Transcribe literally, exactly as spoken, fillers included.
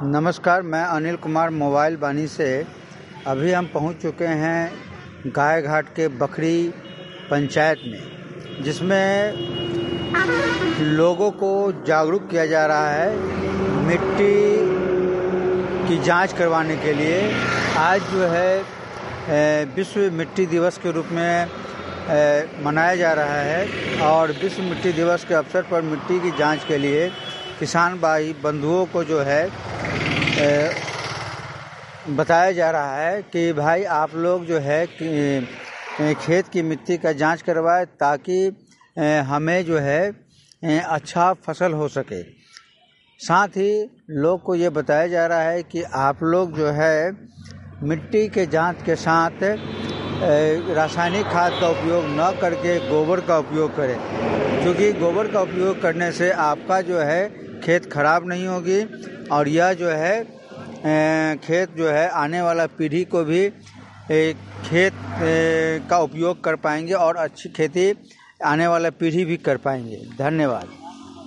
नमस्कार, मैं अनिल कुमार मोबाइल बानी से। अभी हम पहुंच चुके हैं गाय घाट के बखरी पंचायत में, जिसमें लोगों को जागरूक किया जा रहा है मिट्टी की जांच करवाने के लिए। आज जो है विश्व मिट्टी दिवस के रूप में मनाया जा रहा है और विश्व मिट्टी दिवस के अवसर पर मिट्टी की जांच के लिए किसान भाई बंधुओं को जो है बताया जा रहा है कि भाई आप लोग जो है कि खेत की मिट्टी का जांच करवाएं, ताकि हमें जो है अच्छा फसल हो सके। साथ ही लोग को ये बताया जा रहा है कि आप लोग जो है मिट्टी के जांच के साथ रासायनिक खाद का उपयोग न करके गोबर का उपयोग करें, क्योंकि गोबर का उपयोग करने से आपका जो है खेत खराब नहीं होगी और यह जो है खेत जो है आने वाला पीढ़ी को भी खेत का उपयोग कर पाएंगे और अच्छी खेती आने वाला पीढ़ी भी कर पाएंगे। धन्यवाद।